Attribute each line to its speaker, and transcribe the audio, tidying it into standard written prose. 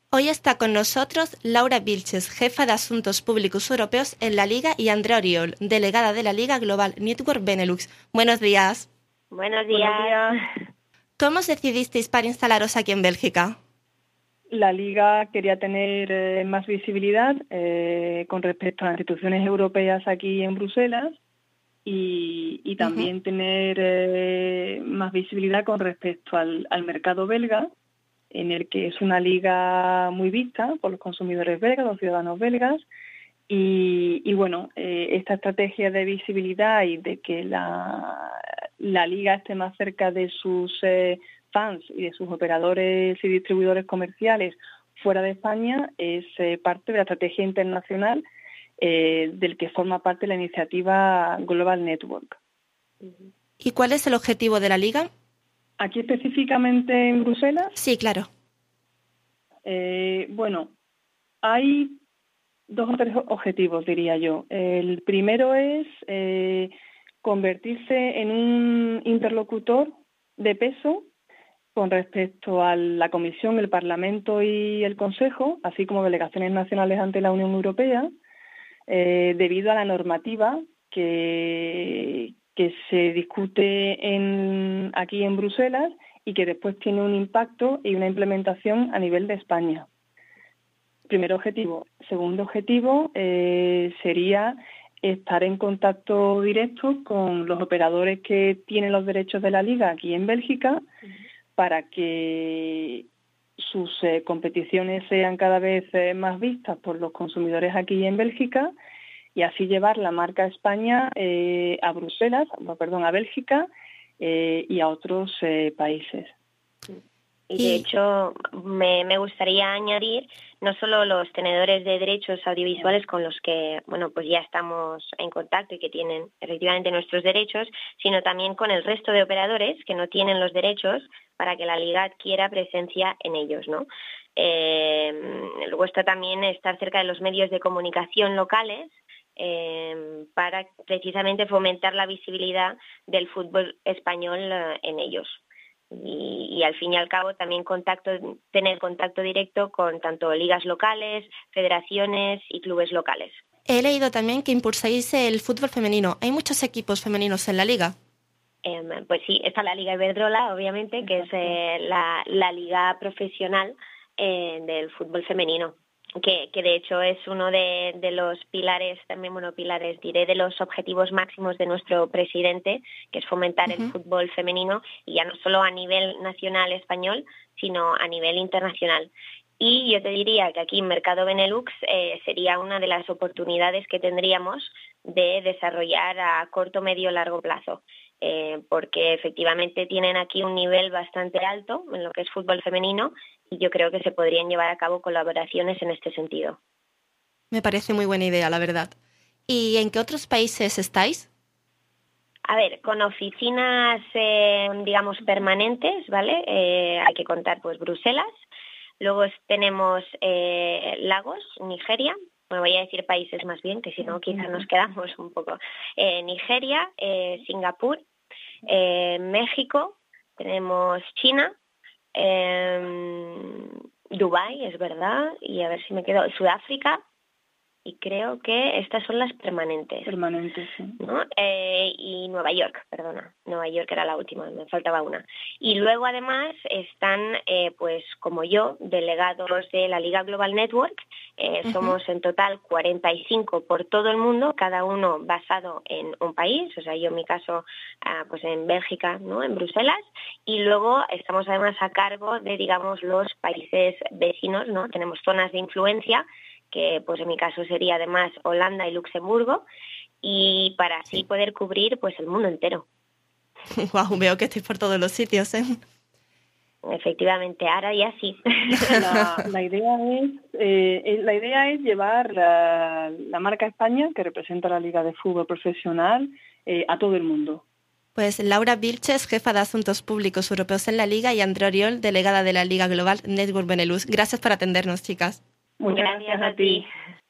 Speaker 1: Hoy está con nosotros Laura Vilches, jefa de Asuntos Públicos Europeos en la Liga, y Andrea Oriol, delegada de la Liga Global Network Benelux. Buenos días.
Speaker 2: Buenos días.
Speaker 1: ¿Cómo os decidisteis para instalaros aquí en Bélgica?
Speaker 3: La Liga quería tener más visibilidad con respecto a las instituciones europeas aquí en Bruselas y también tener más visibilidad con respecto al mercado belga, en el que es una liga muy vista por los consumidores belgas, los ciudadanos belgas. Y bueno, esta estrategia de visibilidad y de que la liga esté más cerca de sus fans y de sus operadores y distribuidores comerciales fuera de España es parte de la estrategia internacional del que forma parte la iniciativa Global Network.
Speaker 1: ¿Y cuál es el objetivo de la liga?
Speaker 3: ¿Aquí específicamente en Bruselas?
Speaker 1: Sí, claro.
Speaker 3: Bueno, hay 2 o 3 objetivos, diría yo. El primero es convertirse en un interlocutor de peso con respecto a la Comisión, el Parlamento y el Consejo, así como delegaciones nacionales ante la Unión Europea, debido a la normativa que se discute aquí en Bruselas y que después tiene un impacto y una implementación a nivel de España. Primer objetivo. Segundo objetivo sería estar en contacto directo con los operadores que tienen los derechos de la Liga aquí en Bélgica para que sus competiciones sean cada vez más vistas por los consumidores aquí en Bélgica y así llevar la marca España a Bélgica y a otros países.
Speaker 2: Y de hecho me gustaría añadir no solo los tenedores de derechos audiovisuales con los que pues ya estamos en contacto y que tienen efectivamente nuestros derechos, sino también con el resto de operadores que no tienen los derechos para que la Liga adquiera presencia en ellos, ¿no? Luego está también estar cerca de los medios de comunicación locales para precisamente fomentar la visibilidad del fútbol español en ellos. Y al fin y al cabo también tener contacto directo con tanto ligas locales, federaciones y clubes locales.
Speaker 1: He leído también que impulsáis el fútbol femenino. ¿Hay muchos equipos femeninos en la liga?
Speaker 2: Pues sí, está la Liga Iberdrola, obviamente, que es la liga profesional del fútbol femenino. Que de hecho es uno de los pilares, diré, de los objetivos máximos de nuestro presidente, que es fomentar el fútbol femenino, y ya no solo a nivel nacional español, sino a nivel internacional. Y yo te diría que aquí en Mercado Benelux sería una de las oportunidades que tendríamos de desarrollar a corto, medio, largo plazo. Porque efectivamente tienen aquí un nivel bastante alto en lo que es fútbol femenino y yo creo que se podrían llevar a cabo colaboraciones en este sentido.
Speaker 1: Me parece muy buena idea, la verdad. ¿Y en qué otros países estáis?
Speaker 2: A ver, con oficinas, permanentes, ¿vale? Hay que contar, pues, Bruselas. Luego tenemos Lagos, Nigeria. Me voy a decir países más bien, que si no quizás nos quedamos un poco. Nigeria, Singapur, México, tenemos China, Dubái, es verdad, y a ver si me quedo, Sudáfrica, y creo que estas son las permanentes.
Speaker 3: Permanentes, sí.
Speaker 2: ¿No? Y Nueva York era la última, me faltaba una. Y luego además están, pues como yo, delegados de la Liga Global Network. Somos en total 45 por todo el mundo, cada uno basado en un país, o sea, yo en mi caso pues en Bélgica, ¿no? En Bruselas, y luego estamos además a cargo de, digamos, los países vecinos, ¿no? Tenemos zonas de influencia, que pues en mi caso sería además Holanda y Luxemburgo, y para así poder cubrir pues el mundo entero.
Speaker 1: Wow, veo que estáis por todos los sitios, ¿eh?
Speaker 2: Efectivamente, ahora ya sí.
Speaker 3: La idea es llevar la marca España, que representa la Liga de Fútbol Profesional, a todo el mundo.
Speaker 1: Pues Laura Vilches, jefa de Asuntos Públicos Europeos en la Liga, y Andrea Oriol, delegada de la Liga Global Network Benelux. Gracias por atendernos, chicas.
Speaker 3: Muchas gracias a ti.